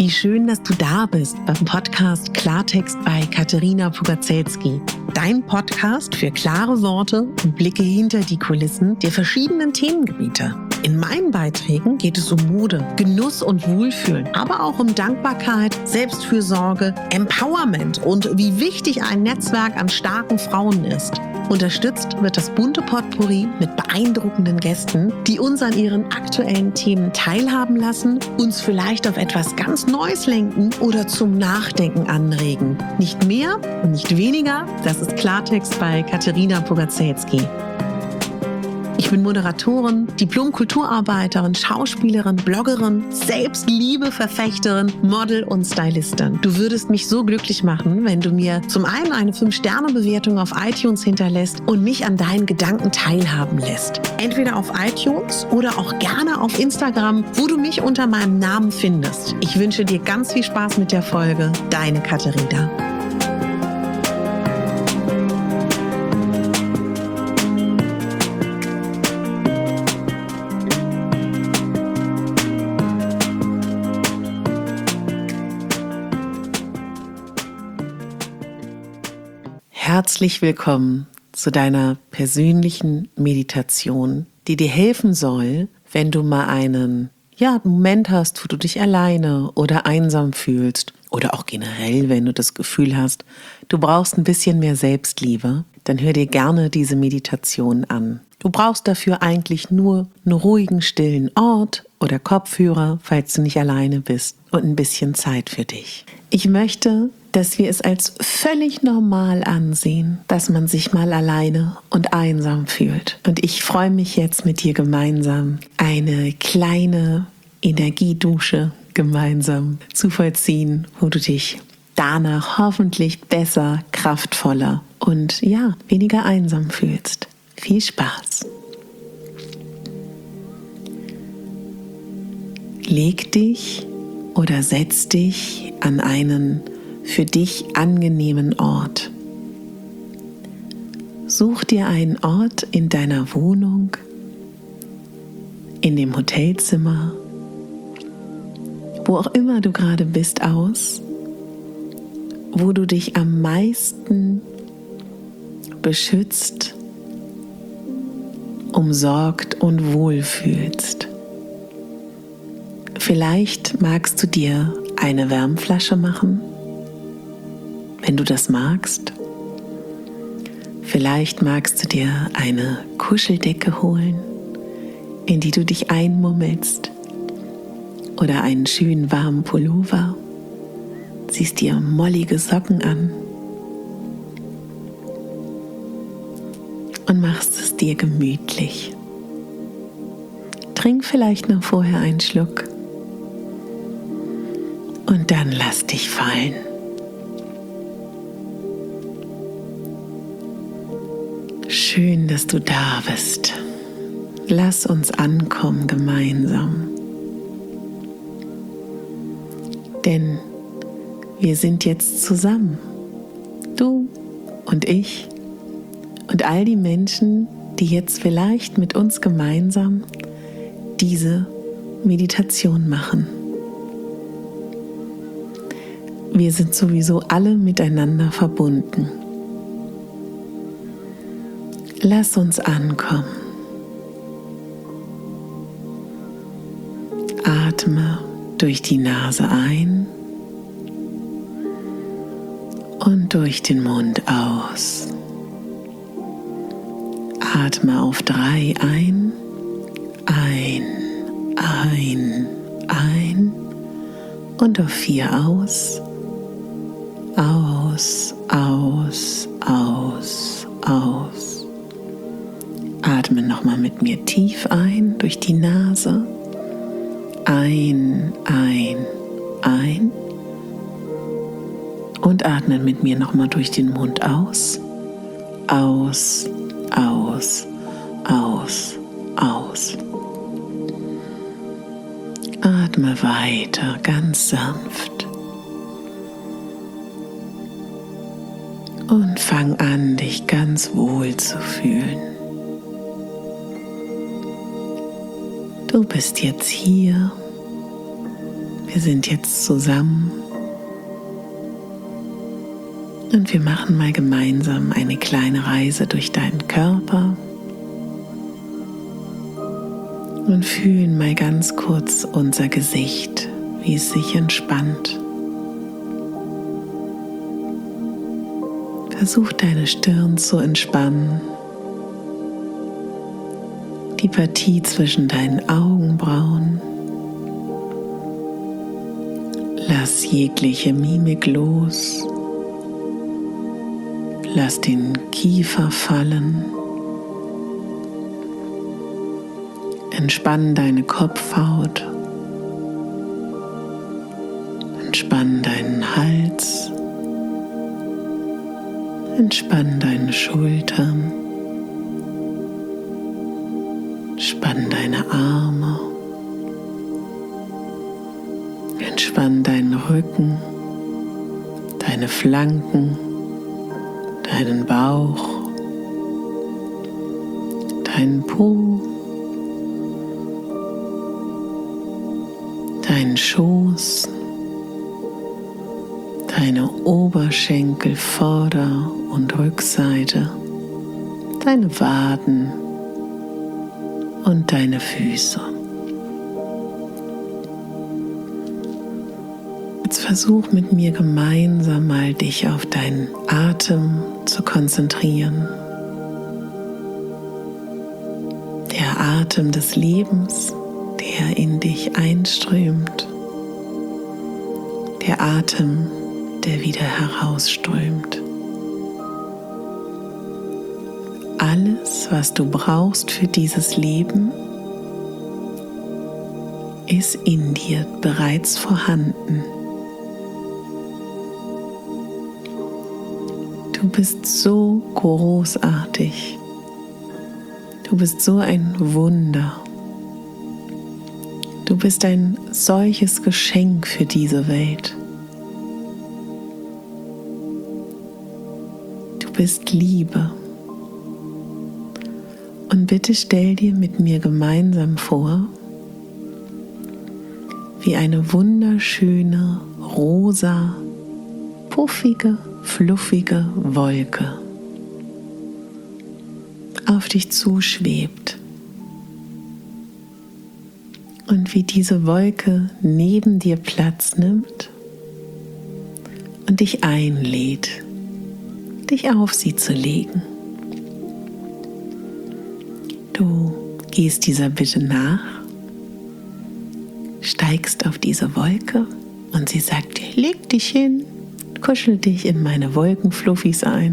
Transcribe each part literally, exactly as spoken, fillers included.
Wie schön, dass du da bist beim Podcast Klartext bei Katerina Pugacelski. Dein Podcast für klare Worte und Blicke hinter die Kulissen der verschiedenen Themengebiete. In meinen Beiträgen geht es um Mode, Genuss und Wohlfühlen, aber auch um Dankbarkeit, Selbstfürsorge, Empowerment und wie wichtig ein Netzwerk an starken Frauen ist. Unterstützt wird das bunte Potpourri mit beeindruckenden Gästen, die uns an ihren aktuellen Themen teilhaben lassen, uns vielleicht auf etwas ganz Neues lenken oder zum Nachdenken anregen. Nicht mehr und nicht weniger, das ist Klartext bei Katerina Pugacelski. Ich bin Moderatorin, Diplom-Kulturarbeiterin, Schauspielerin, Bloggerin, Selbstliebe-Verfechterin, Model und Stylistin. Du würdest mich so glücklich machen, wenn du mir zum einen eine fünf Sterne Bewertung auf iTunes hinterlässt und mich an deinen Gedanken teilhaben lässt. Entweder auf iTunes oder auch gerne auf Instagram, wo du mich unter meinem Namen findest. Ich wünsche dir ganz viel Spaß mit der Folge. Deine Katerina. Herzlich willkommen zu deiner persönlichen Meditation, die dir helfen soll, wenn du mal einen ja, Moment hast, wo du dich alleine oder einsam fühlst oder auch generell, wenn du das Gefühl hast, du brauchst ein bisschen mehr Selbstliebe, dann hör dir gerne diese Meditation an. Du brauchst dafür eigentlich nur einen ruhigen, stillen Ort oder Kopfhörer, falls du nicht alleine bist, und ein bisschen Zeit für dich. Ich möchte, dass wir es als völlig normal ansehen, dass man sich mal alleine und einsam fühlt. Und ich freue mich jetzt mit dir gemeinsam, eine kleine Energiedusche gemeinsam zu vollziehen, wo du dich danach hoffentlich besser, kraftvoller und ja, weniger einsam fühlst. Viel Spaß! Leg dich oder setz dich an einen für dich angenehmen Ort. Such dir einen Ort in deiner Wohnung, in dem Hotelzimmer, wo auch immer du gerade bist, aus, wo du dich am meisten beschützt, umsorgt und wohlfühlst. Vielleicht magst du dir eine Wärmflasche machen, wenn du das magst. Vielleicht magst du dir eine Kuscheldecke holen, in die du dich einmummelst, oder einen schönen warmen Pullover. Ziehst dir mollige Socken an und machst es dir gemütlich. Trink vielleicht noch vorher einen Schluck und dann lass dich fallen. Schön, dass du da bist. Lass uns ankommen gemeinsam. Denn wir sind jetzt zusammen. Du und ich und all die Menschen, die jetzt vielleicht mit uns gemeinsam diese Meditation machen. Wir sind sowieso alle miteinander verbunden. Lass uns ankommen. Atme durch die Nase ein und durch den Mund aus. Atme auf drei ein, ein, ein, ein und auf vier aus, aus, aus, aus, aus. Atme nochmal mit mir tief ein durch die Nase. Ein, ein, ein. Und atme mit mir nochmal durch den Mund aus. Aus, aus, aus, aus. Atme weiter, ganz sanft. Und fang an, dich ganz wohl zu fühlen. Du bist jetzt hier Wir sind jetzt zusammen und wir machen mal gemeinsam eine kleine Reise durch deinen Körper und fühlen mal ganz kurz unser Gesicht, wie es sich entspannt. Versuch deine Stirn zu entspannen, die Partie zwischen deinen Augenbrauen. Lass jegliche Mimik los. Lass den Kiefer fallen. Entspann deine Kopfhaut. Entspann deinen Hals. Entspann deine Schultern. Entspann deine Arme. Entspann deinen Rücken, deine Flanken, deinen Bauch, deinen Po, deinen Schoß, deine Oberschenkel, Vorder- und Rückseite, deine Waden und deine Füße. Jetzt versuch mit mir gemeinsam mal dich auf deinen Atem zu konzentrieren. Der Atem des Lebens, der in dich einströmt. Der Atem, der wieder herausströmt. Alles, was du brauchst für dieses Leben, ist in dir bereits vorhanden. Du bist so großartig. Du bist so ein Wunder. Du bist ein solches Geschenk für diese Welt. Du bist Liebe. Und bitte stell dir mit mir gemeinsam vor, wie eine wunderschöne, rosa, puffige, fluffige Wolke auf dich zuschwebt und wie diese Wolke neben dir Platz nimmt und dich einlädt, dich auf sie zu legen. Du gehst dieser Bitte nach, steigst auf diese Wolke und sie sagt dir, leg dich hin, kuschel dich in meine Wolkenfluffis ein.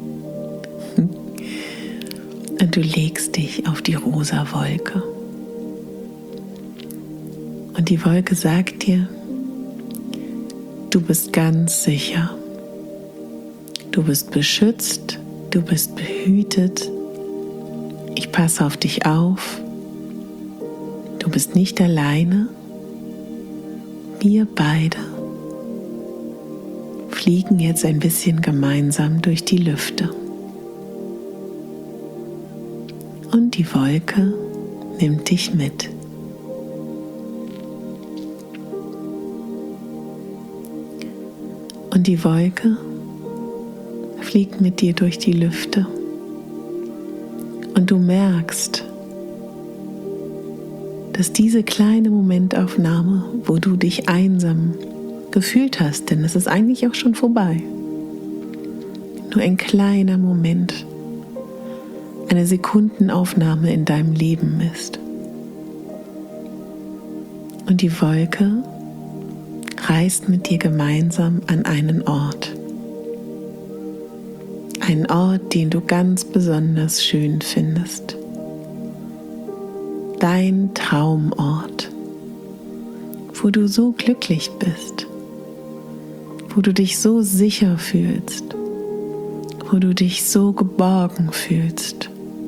Und du legst dich auf die rosa Wolke. Und die Wolke sagt dir, du bist ganz sicher. Du bist beschützt, du bist behütet. Ich passe auf dich auf. Du bist nicht alleine. Wir beide fliegen jetzt ein bisschen gemeinsam durch die Lüfte. Und die Wolke nimmt dich mit. Und die Wolke fliegt mit dir durch die Lüfte. Und du merkst, dass diese kleine Momentaufnahme, wo du dich einsam gefühlt hast, denn es ist eigentlich auch schon vorbei, nur ein kleiner Moment, eine Sekundenaufnahme in deinem Leben ist. Und die Wolke reist mit dir gemeinsam an einen Ort. Einen Ort, den du ganz besonders schön findest. Dein Traumort, wo du so glücklich bist, wo du dich so sicher fühlst, wo du dich so geborgen fühlst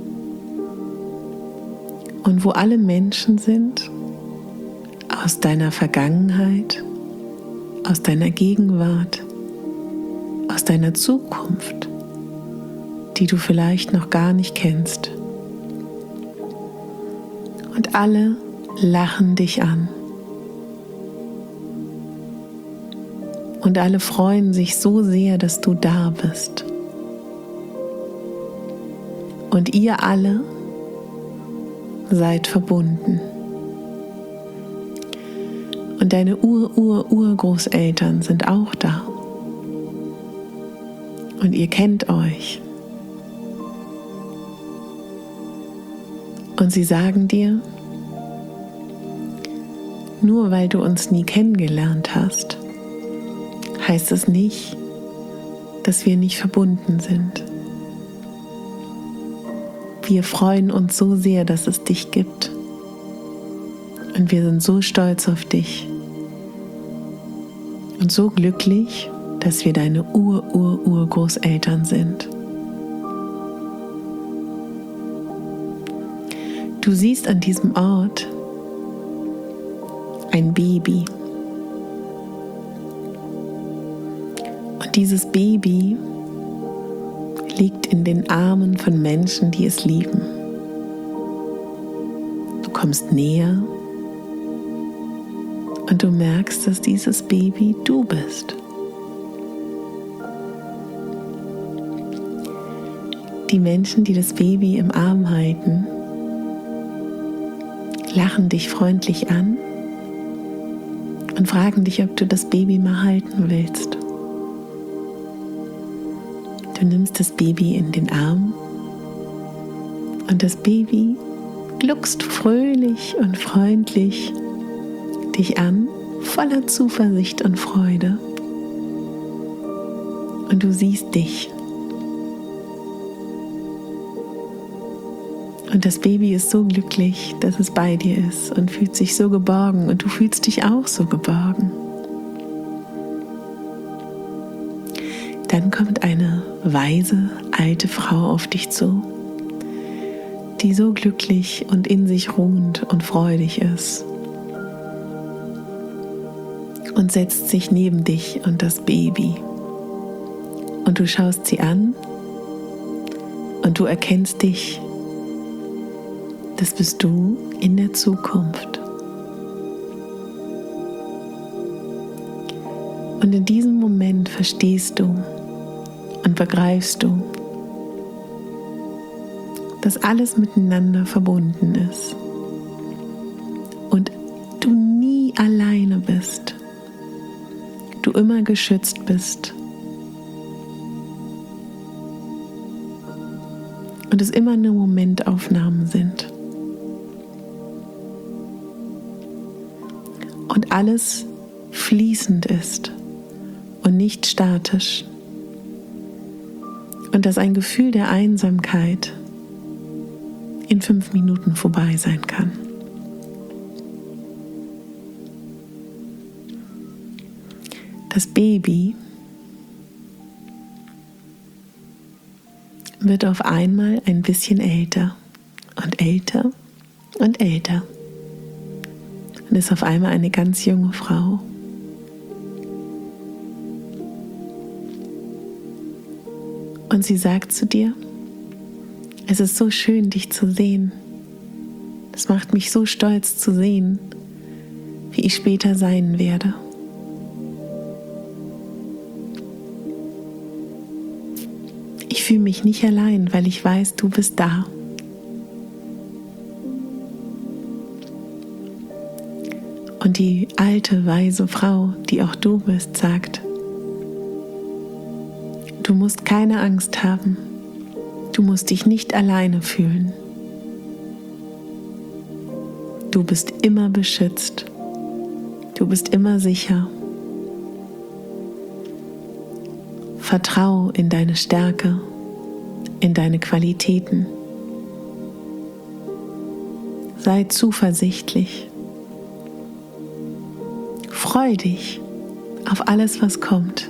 und wo alle Menschen sind aus deiner Vergangenheit, aus deiner Gegenwart, aus deiner Zukunft, die du vielleicht noch gar nicht kennst. Und alle lachen dich an. Und alle freuen sich so sehr, dass du da bist. Und ihr alle seid verbunden. Und deine Ur-Ur-Urgroßeltern sind auch da. Und ihr kennt euch. Und sie sagen dir, nur weil du uns nie kennengelernt hast, heißt es nicht, dass wir nicht verbunden sind. Wir freuen uns so sehr, dass es dich gibt. Und wir sind so stolz auf dich. Und so glücklich, dass wir deine Ur-Ur-Urgroßeltern sind. Du siehst an diesem Ort ein Baby. Und dieses Baby liegt in den Armen von Menschen, die es lieben. Du kommst näher und du merkst, dass dieses Baby du bist. Die Menschen, die das Baby im Arm halten, lachen dich freundlich an und fragen dich, ob du das Baby mal halten willst. Du nimmst das Baby in den Arm und das Baby gluckst fröhlich und freundlich dich an, voller Zuversicht und Freude. Und du siehst dich. Und das Baby ist so glücklich, dass es bei dir ist und fühlt sich so geborgen und du fühlst dich auch so geborgen. Dann kommt eine weise, alte Frau auf dich zu, die so glücklich und in sich ruhend und freudig ist und setzt sich neben dich und das Baby. Und du schaust sie an und du erkennst dich. Das bist du in der Zukunft. Und in diesem Moment verstehst du und begreifst du, dass alles miteinander verbunden ist und du nie alleine bist, du immer geschützt bist und es immer nur Momentaufnahmen sind und alles fließend ist und nicht statisch. Und dass ein Gefühl der Einsamkeit in fünf Minuten vorbei sein kann. Das Baby wird auf einmal ein bisschen älter und älter und älter und ist auf einmal eine ganz junge Frau. Und sie sagt zu dir, es ist so schön, dich zu sehen. Es macht mich so stolz zu sehen, wie ich später sein werde. Ich fühle mich nicht allein, weil ich weiß, du bist da. Und die alte, weise Frau, die auch du bist, sagt, du musst keine Angst haben. Du musst dich nicht alleine fühlen. Du bist immer beschützt. Du bist immer sicher. Vertrau in deine Stärke, in deine Qualitäten. Sei zuversichtlich. Freu dich auf alles, was kommt.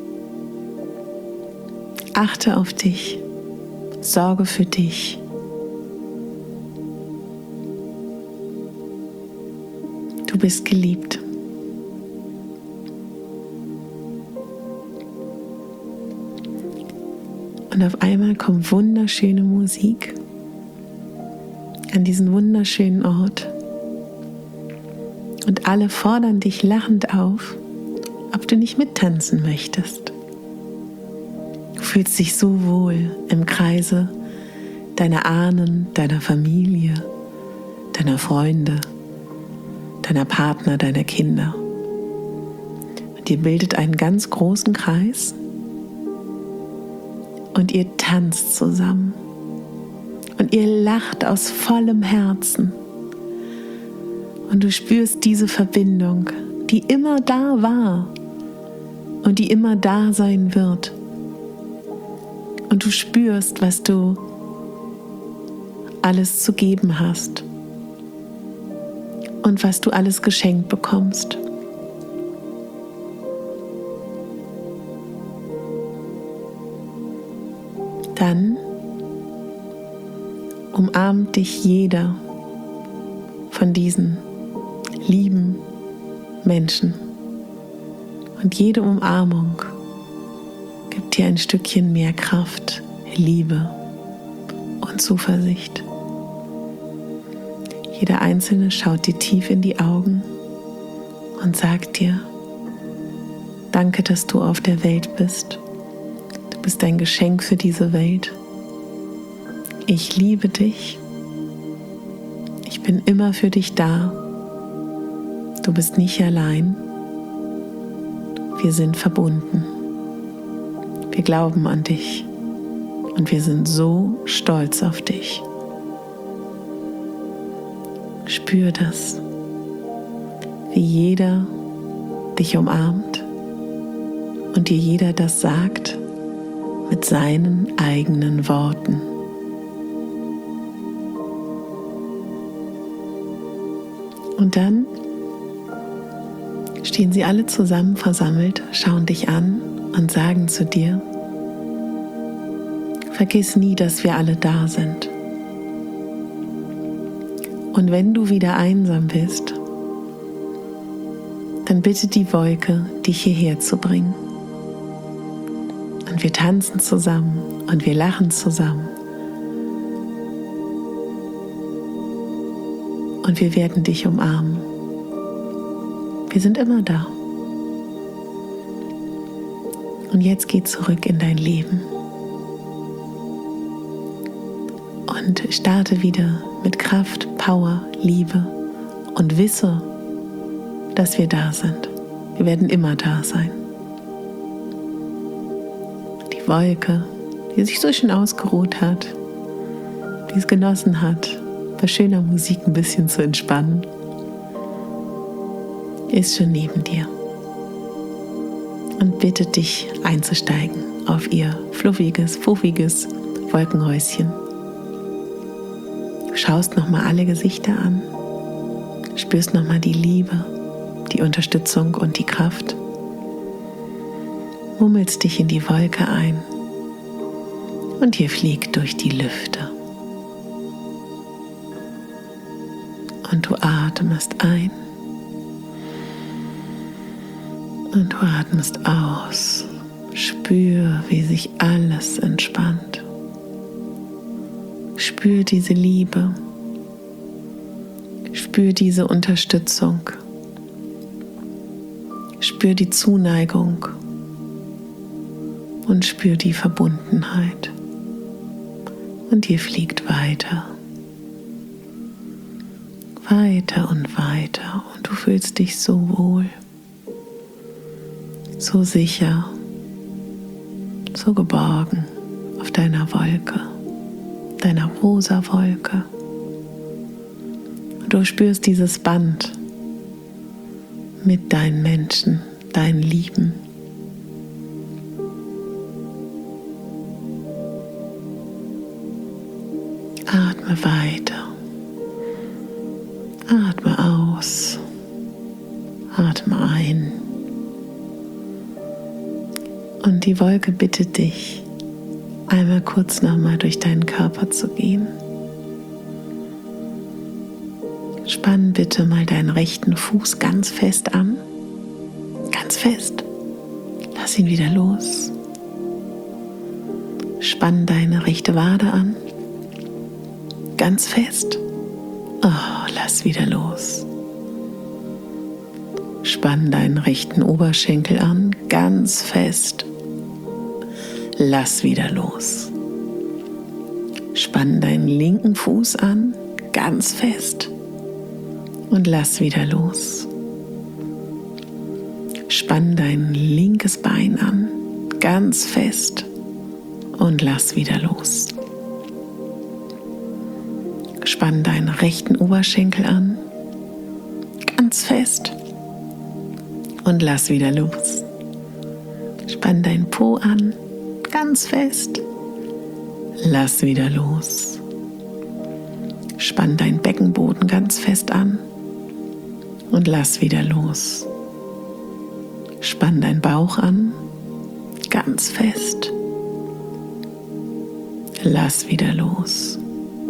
Achte auf dich, sorge für dich. Du bist geliebt. Und auf einmal kommt wunderschöne Musik an diesen wunderschönen Ort. Und alle fordern dich lachend auf ob du nicht mittanzen möchtest. Du fühlst dich so wohl im Kreise deiner Ahnen, deiner Familie, deiner Freunde, deiner Partner, deiner Kinder. Und ihr bildet einen ganz großen Kreis und ihr tanzt zusammen und ihr lacht aus vollem Herzen. Und du spürst diese Verbindung, die immer da war und die immer da sein wird. Und du spürst, was du alles zu geben hast und was du alles geschenkt bekommst. Dann umarmt dich jeder von diesen lieben Menschen. Und jede Umarmung gibt dir ein Stückchen mehr Kraft, Liebe und Zuversicht. Jeder Einzelne schaut dir tief in die Augen und sagt dir: Danke, dass du auf der Welt bist. Du bist ein Geschenk für diese Welt. Ich liebe dich. Ich bin immer für dich da. Du bist nicht allein. Wir sind verbunden. Wir glauben an dich und wir sind so stolz auf dich. Spür das, wie jeder dich umarmt und dir jeder das sagt mit seinen eigenen Worten. Und dann stehen sie alle zusammen versammelt, schauen dich an und sagen zu dir: Vergiss nie, dass wir alle da sind. Und wenn du wieder einsam bist, dann bitte die Wolke, dich hierher zu bringen. Und wir tanzen zusammen und wir lachen zusammen. Und wir werden dich umarmen. Wir sind immer da. Und jetzt geh zurück in dein Leben. Und starte wieder mit Kraft, Power, Liebe und wisse, dass wir da sind. Wir werden immer da sein. Die Wolke, die sich so schön ausgeruht hat, die es genossen hat, bei schöner Musik ein bisschen zu entspannen, ist schon neben dir und bittet dich einzusteigen auf ihr fluffiges, puffiges Wolkenhäuschen. Du schaust nochmal alle Gesichter an, spürst nochmal die Liebe, die Unterstützung und die Kraft, murmelst dich in die Wolke ein und ihr fliegt durch die Lüfte. Und du atmest ein und du atmest aus. Spür, wie sich alles entspannt. Spür diese Liebe. Spür diese Unterstützung. Spür die Zuneigung und spür die Verbundenheit. Und ihr fliegt weiter. Weiter und weiter und du fühlst dich so wohl, so sicher, so geborgen auf deiner Wolke, deiner rosa Wolke. Und du spürst dieses Band mit deinen Menschen, deinen Lieben. Atme weiter. Atme aus, atme ein und die Wolke bittet dich, einmal kurz nochmal durch deinen Körper zu gehen. Spann bitte mal deinen rechten Fuß ganz fest an, ganz fest, lass ihn wieder los. Spann deine rechte Wade an, ganz fest. Oh, lass wieder los. Spann deinen rechten Oberschenkel an, ganz fest. Lass wieder los. Spann deinen linken Fuß an, ganz fest. Und lass wieder los. Spann dein linkes Bein an, ganz fest. Und lass wieder los. Spann deinen rechten Oberschenkel an, ganz fest. Und lass wieder los. Spann deinen Po an, ganz fest. Lass wieder los. Spann deinen Beckenboden ganz fest an und lass wieder los. Spann deinen Bauch an, ganz fest. Lass wieder los.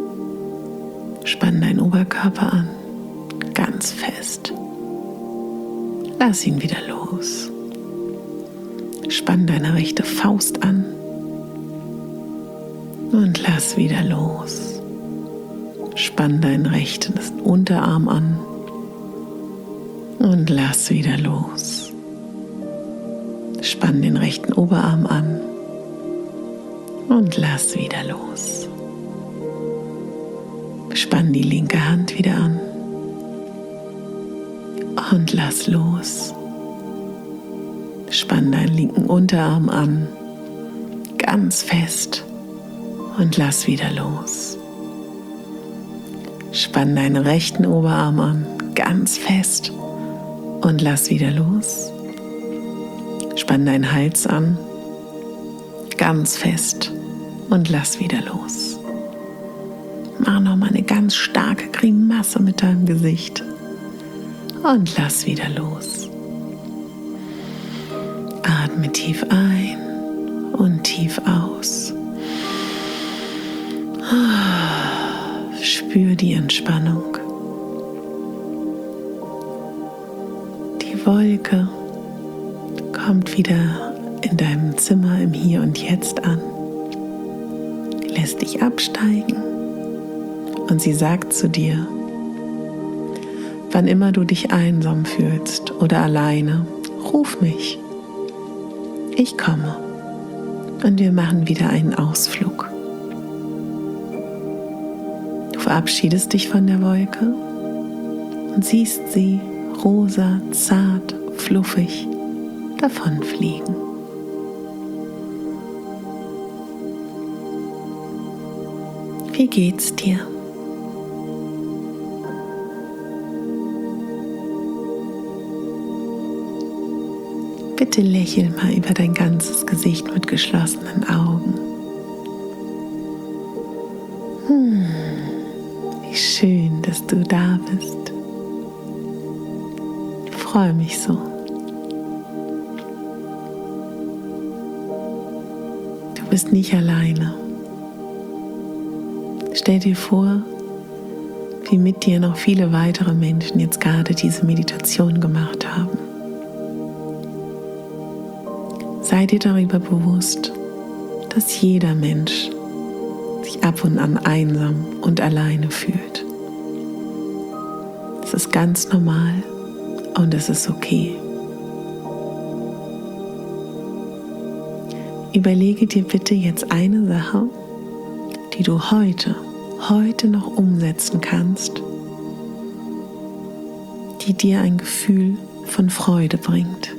Spann deinen Oberkörper an, ganz fest. Lass ihn wieder los. Spann deine rechte Faust an und lass wieder los. Spann deinen rechten Unterarm an und lass wieder los. Spann den rechten Oberarm an und lass wieder los. Spann die linke Hand wieder an und lass los. Spann deinen linken Unterarm an, ganz fest, und lass wieder los. Spann deinen rechten Oberarm an, ganz fest, und lass wieder los. Spann deinen Hals an, ganz fest, und lass wieder los. Mach nochmal eine ganz starke Grimasse mit deinem Gesicht und lass wieder los. Atme tief ein und tief aus. Spür die Entspannung. Die Wolke kommt wieder in deinem Zimmer im Hier und Jetzt an, lässt dich absteigen und sie sagt zu dir: Wann immer du dich einsam fühlst oder alleine, ruf mich. Ich komme und wir machen wieder einen Ausflug. Du verabschiedest dich von der Wolke und siehst sie rosa, zart, fluffig davonfliegen. Wie geht's dir? Bitte lächel mal über dein ganzes Gesicht mit geschlossenen Augen. Hm, wie schön, dass du da bist. Ich freue mich so. Du bist nicht alleine. Stell dir vor, wie mit dir noch viele weitere Menschen jetzt gerade diese Meditation gemacht haben. Sei dir darüber bewusst, dass jeder Mensch sich ab und an einsam und alleine fühlt. Das ist ganz normal und es ist okay. Überlege dir bitte jetzt eine Sache, die du heute, heute noch umsetzen kannst, die dir ein Gefühl von Freude bringt.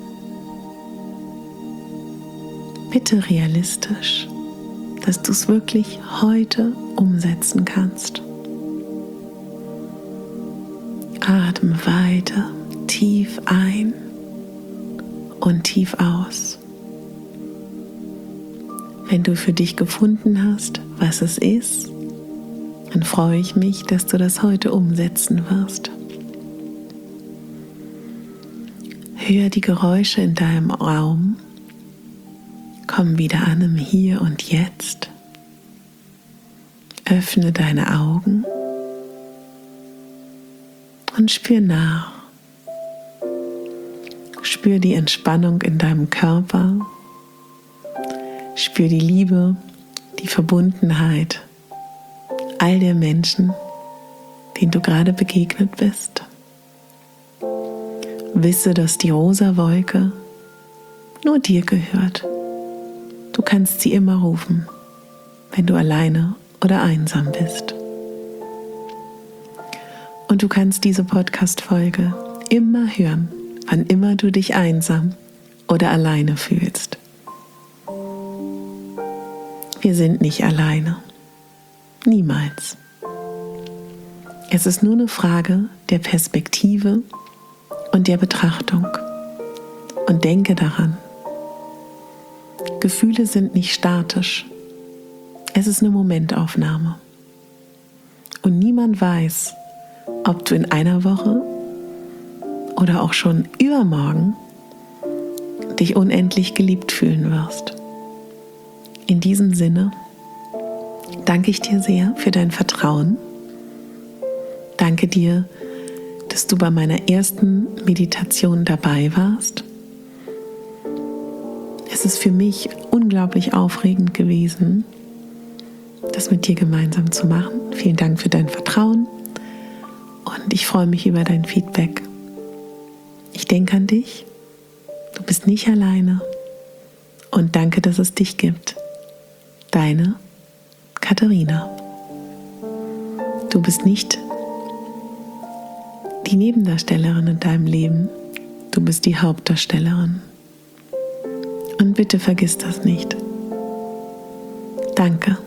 Bitte realistisch, dass du es wirklich heute umsetzen kannst. Atme weiter tief ein und tief aus. Wenn du für dich gefunden hast, was es ist, dann freue ich mich, dass du das heute umsetzen wirst. Hör die Geräusche in deinem Raum. Komm wieder an im Hier und Jetzt. Öffne deine Augen und spür nach. Spür die Entspannung in deinem Körper. Spür die Liebe, die Verbundenheit all der Menschen, denen du gerade begegnet bist. Wisse, dass die rosa Wolke nur dir gehört. Du kannst sie immer rufen, wenn du alleine oder einsam bist. Und du kannst diese Podcast-Folge immer hören, wann immer du dich einsam oder alleine fühlst. Wir sind nicht alleine. Niemals. Es ist nur eine Frage der Perspektive und der Betrachtung. Und denke daran, Gefühle sind nicht statisch. Es ist eine Momentaufnahme. Und niemand weiß, ob du in einer Woche oder auch schon übermorgen dich unendlich geliebt fühlen wirst. In diesem Sinne danke ich dir sehr für dein Vertrauen. Danke dir, dass du bei meiner ersten Meditation dabei warst. Es ist für mich unglaublich aufregend gewesen, das mit dir gemeinsam zu machen. Vielen Dank für dein Vertrauen und ich freue mich über dein Feedback. Ich denke an dich, du bist nicht alleine und danke, dass es dich gibt. Deine Katharina. Du bist nicht die Nebendarstellerin in deinem Leben, du bist die Hauptdarstellerin. Und bitte vergiss das nicht. Danke.